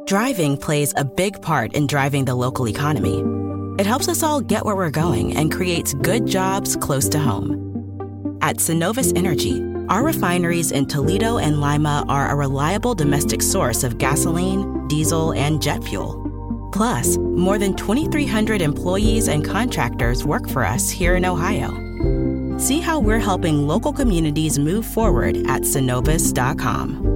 Driving plays a big part in driving the local economy. It helps us all get where we're going and creates good jobs close to home. At Synovus Energy, our refineries in Toledo and Lima are a reliable domestic source of gasoline, diesel, and jet fuel. Plus, more than 2,300 employees and contractors work for us here in Ohio. See how we're helping local communities move forward at Synovus.com.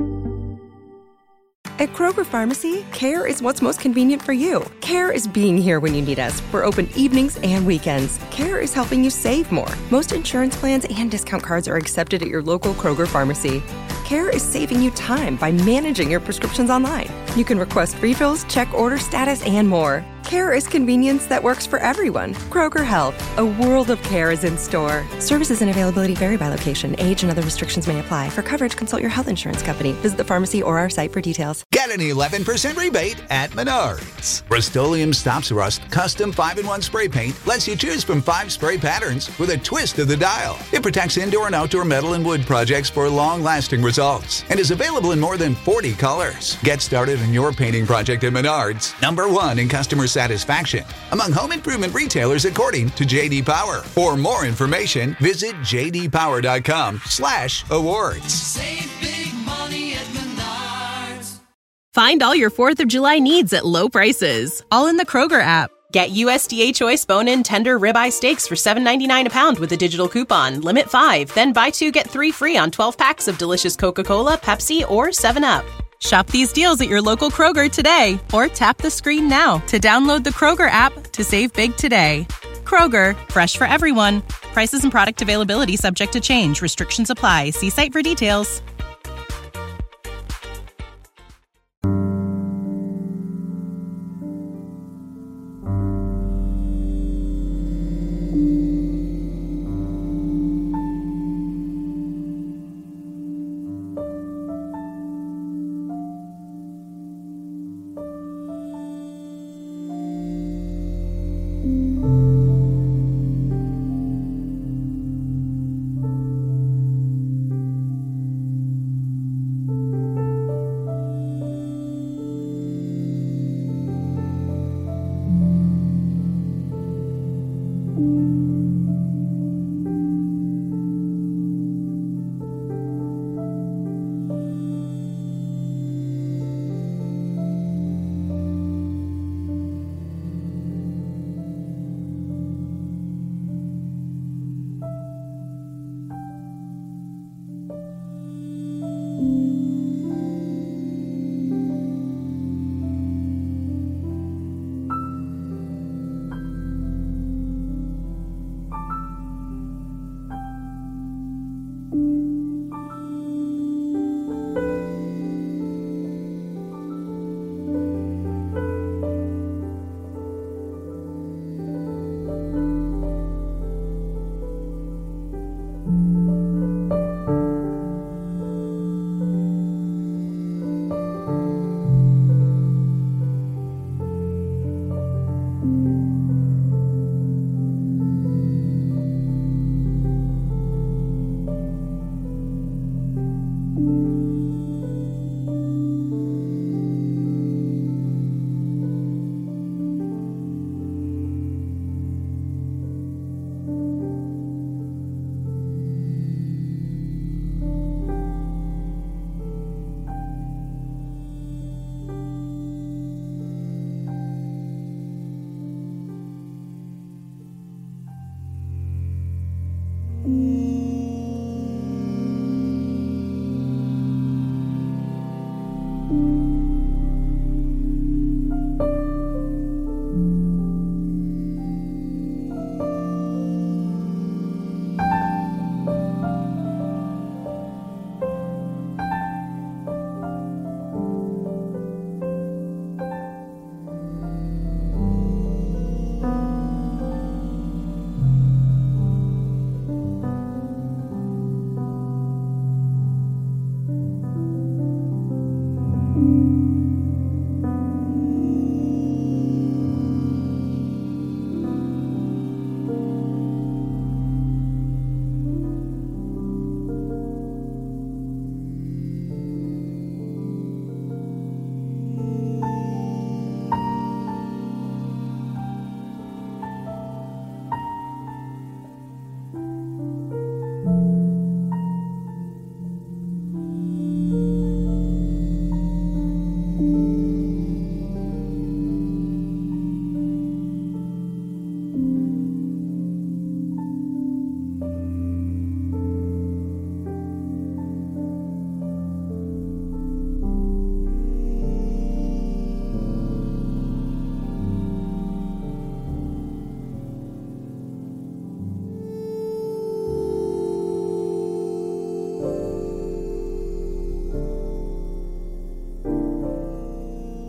At Kroger Pharmacy, care is what's most convenient for you. Care is being here when you need us. We're open evenings and weekends. Care is helping you save more. Most insurance plans and discount cards are accepted at your local Kroger Pharmacy. Care is saving you time by managing your prescriptions online. You can request refills, check order status, and more. Care is convenience that works for everyone. Kroger Health, a world of care is in store. Services and availability vary by location. Age and other restrictions may apply. For coverage, consult your health insurance company. Visit the pharmacy or our site for details. Get an 11% rebate at Menards. Rust-Oleum Stops Rust Custom 5-in-1 Spray Paint lets you choose from 5 spray patterns with a twist of the dial. It protects indoor and outdoor metal and wood projects for long-lasting results and is available in more than 40 colors. Get started on your painting project at Menards, #1 in customer satisfaction among home improvement retailers according to J.D. Power. For more information, visit jdpower.com/awards. Save big money at Menards. Find all your 4th of July needs at low prices, all in the Kroger app. Get USDA Choice Bone-In Tender Ribeye Steaks for $7.99 a pound with a digital coupon. Limit 5, then buy 2, get 3 free on 12 packs of delicious Coca-Cola, Pepsi, or 7-Up. Shop these deals at your local Kroger today, or tap the screen now to download the Kroger app to save big today. Kroger, fresh for everyone. Prices and product availability subject to change. Restrictions apply. See site for details.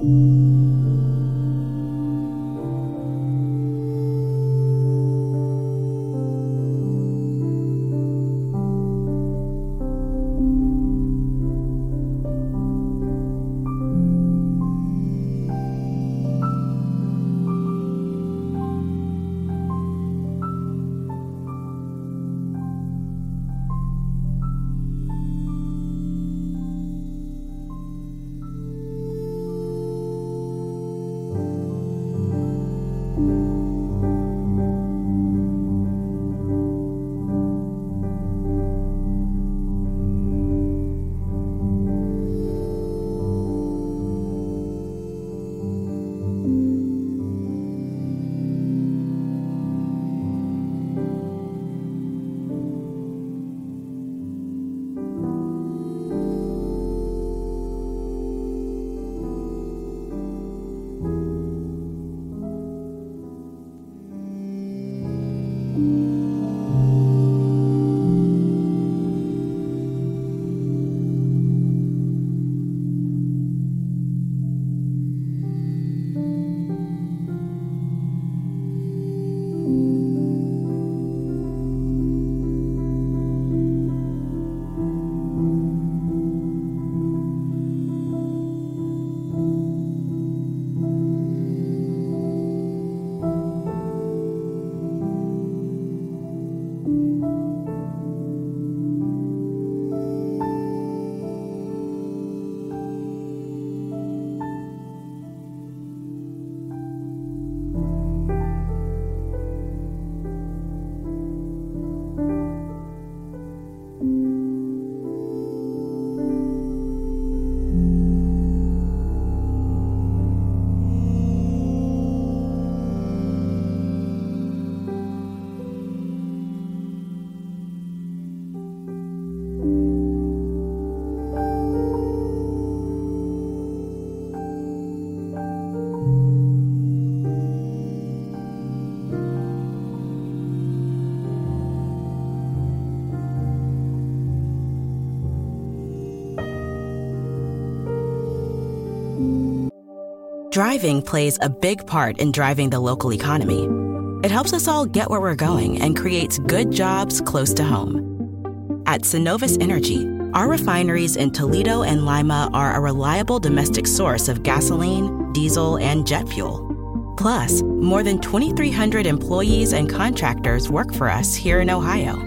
Driving plays a big part in driving the local economy. It helps us all get where we're going and creates good jobs close to home. At Synovus Energy, our refineries in Toledo and Lima are a reliable domestic source of gasoline, diesel, and jet fuel. Plus, more than 2,300 employees and contractors work for us here in Ohio.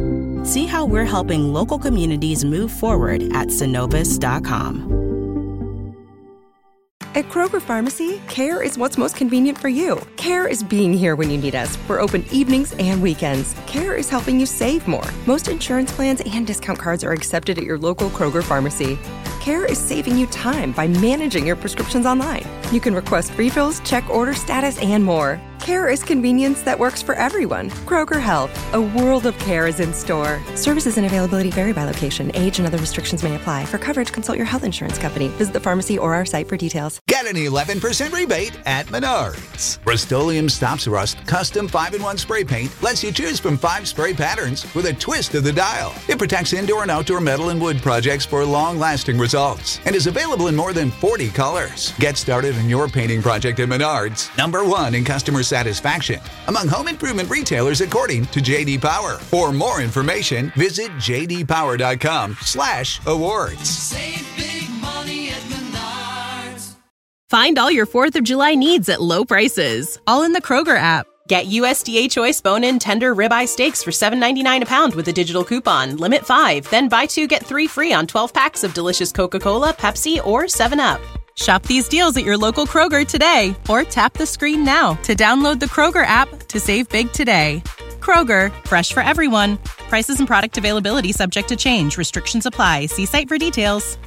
See how we're helping local communities move forward at Synovus.com. At Kroger Pharmacy, care is what's most convenient for you. Care is being here when you need us. We're open evenings and weekends. Care is helping you save more. Most insurance plans and discount cards are accepted at your local Kroger Pharmacy. Care is saving you time by managing your prescriptions online. You can request refills, check order status, and more. Care is convenience that works for everyone. Kroger Health, a world of care is in store. Services and availability vary by location. Age and other restrictions may apply. For coverage, consult your health insurance company. Visit the pharmacy or our site for details. Get an 11% rebate at Menards. Rust-Oleum Stops Rust Custom 5-in-1 Spray Paint lets you choose from 5 spray patterns with a twist of the dial. It protects indoor and outdoor metal and wood projects for long-lasting results and is available in more than 40 colors. Get started on your painting project at Menards, #1 in customer satisfaction among home improvement retailers according to J.D. Power. For more information, visit jdpower.com/awards. Save big money at Menards. Find all your 4th of July needs at low prices, all in the Kroger app. Get USDA Choice bone-in tender ribeye steaks for $7.99 a pound with a digital coupon. Limit 5, then buy 2, get 3 free on 12 packs of delicious Coca-Cola, Pepsi, or 7-Up. Shop these deals at your local Kroger today, or tap the screen now to download the Kroger app to save big today. Kroger, fresh for everyone. Prices and product availability subject to change. Restrictions apply. See site for details.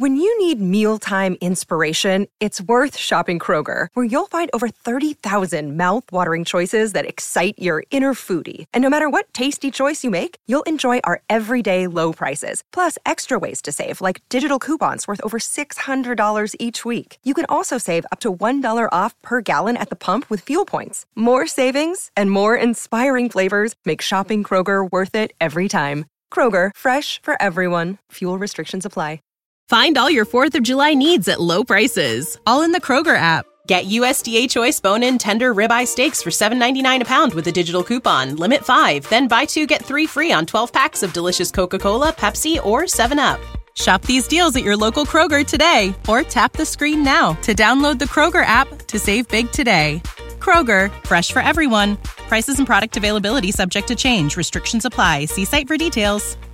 When you need mealtime inspiration, it's worth shopping Kroger, where you'll find over 30,000 mouth-watering choices that excite your inner foodie. And no matter what tasty choice you make, you'll enjoy our everyday low prices, plus extra ways to save, like digital coupons worth over $600 each week. You can also save up to $1 off per gallon at the pump with fuel points. More savings and more inspiring flavors make shopping Kroger worth it every time. Kroger, fresh for everyone. Fuel restrictions apply. Find all your 4th of July needs at low prices, all in the Kroger app. Get USDA Choice bone-in tender ribeye steaks for $7.99 a pound with a digital coupon. Limit 5. Then buy 2, get 3 free on 12 packs of delicious Coca-Cola, Pepsi, or 7-Up. Shop these deals at your local Kroger today, or tap the screen now to download the Kroger app to save big today. Kroger, fresh for everyone. Prices and product availability subject to change. Restrictions apply. See site for details.